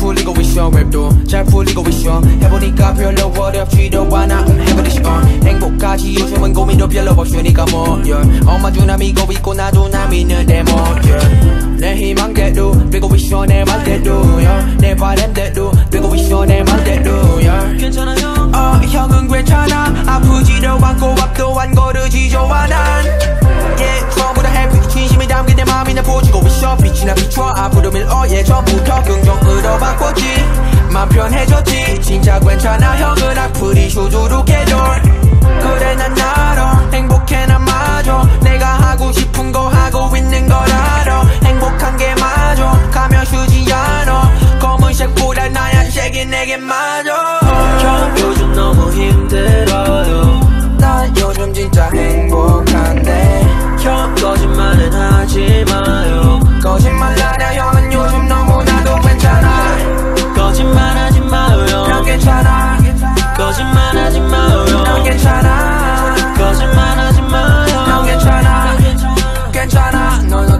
풀리고 있어 랩도 잘 풀리고 있어 해보니까 별로 어렵지도 않아 해보듯이 행복하지 요즘은 고민도 별로 없으니까 뭐 엄마 누나 믿고 있고 나도 나 믿는데 뭐 내 희망대로 되고 있어 내 말대로 내 바람대로 되고 있어 내 말대로 괜찮아 형 형은 괜찮아 아프지도 않고 앞도 안 거르지도 않아 전부 다 해피 진심이 담긴 내 맘이 나 보지고 있어 빛이 나 비춰 앞으로 밀어 전부터 긍정으로 바꿨지 맘 편해졌지 진짜 괜찮아 형은 아프리 수두룩해져 그래 난 알아 행복해 난 맞아 내가 하고 싶은 거 하고 있는 걸 알아 행복한 게 맞아 가면 쉬지 않아 검은색보다 하얀색이 내게 맞아 형 요즘 너무 힘들어요 난 요즘 진짜 행복한데 형 거짓말은 하지 마요 거짓말 아냐 형은 요즘 너무나도 괜찮아 거짓말하지 마요 난 괜찮아 거짓말하지 마요 난 괜찮아 거짓말하지 마요 난 괜찮아 괜찮아 넌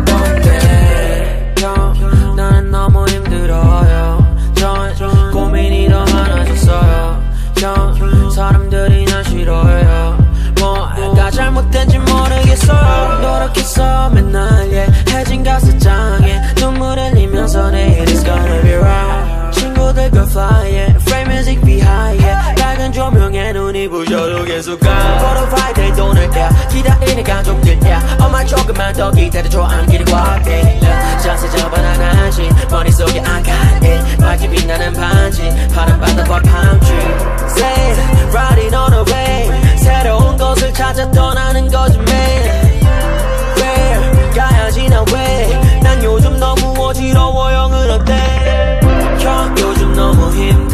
어떤데 형 나는 너무 힘들어요 전 고민이 더 많아졌어요 형 사람들이 날 싫어해요 뭐가 잘못된지 모르겠어요 노력했어 맨날 해진 가스장에 눈물 흘리면서 내일 it's gonna be right 친구들과 fly frame music behind 밝은 조명에 눈이 부셔도 계속 가 Photofight 돈을 떼 기다리는 가족들 엄마 조금만 더 기다려줘 I'm getting wild 자세 접은 하나씩 머릿속에 I got it 밝게 빛나는 반지 파란 바다와 palm tree Say riding on a wave 새로운 것을 찾아 떠나는 거지 man Where 가야지 나 왜 난 요즘 너무 어지러워 형은 어때 형 요즘 너무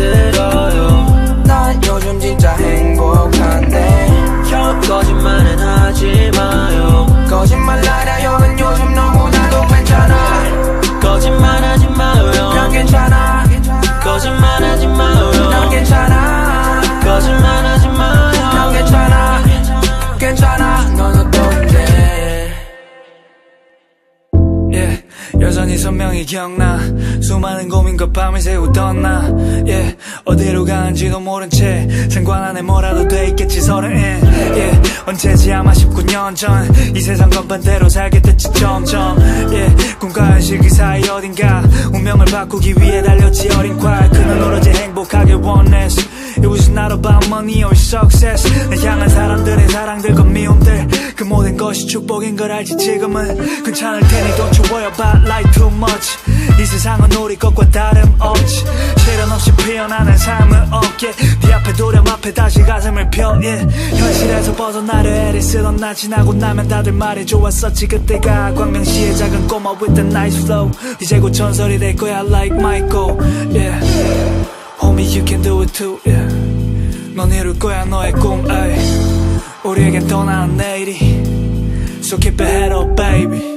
힘들어요 난 요즘 진짜 행복한데 형 거짓말은 하지 마요 거짓말 아냐 형은 요즘 너무나도 괜찮아 거짓말하지 마요 난 괜찮아 거짓말하지 마요 난 괜찮아 거짓말하지 마요 난 괜찮아 괜찮아 넌 어떤데 여전히 선명히 기억나 수많은 고민과 밤을 새우던 나 어디로 가는지도 모른 채 상관 안에 뭐라도 돼 있겠지 서른 언제지 아마 19년 전 이 세상 건반대로 살게 됐지 점점 꿈과 현실 그 사이 어딘가 운명을 바꾸기 위해 달렸지 어린 콸 그는 오로지 행복하게 원했어 It was not about money or success 날 향한 사람들의 사랑들과 미움들 그 모든 것이 축복인 걸 알지 지금은 괜찮을 테니 don't you worry about life too much 이 세상은 우리 것과 다름없지 시련 없이 피어나는 삶은 없게 네 앞에 도령 앞에 다시 가슴을 펴 현실에서 벗어나려 애를 쓰던 나 지나고 나면 다들 말해 좋았었지 그때가 광명시의 작은 꼬마 with the nice flow 이제 곧 전설이 될 거야 like Michael Homie you can do it too 넌 이룰 거야 너의 꿈 우리에겐 더 나은 내일이 So keep it head up baby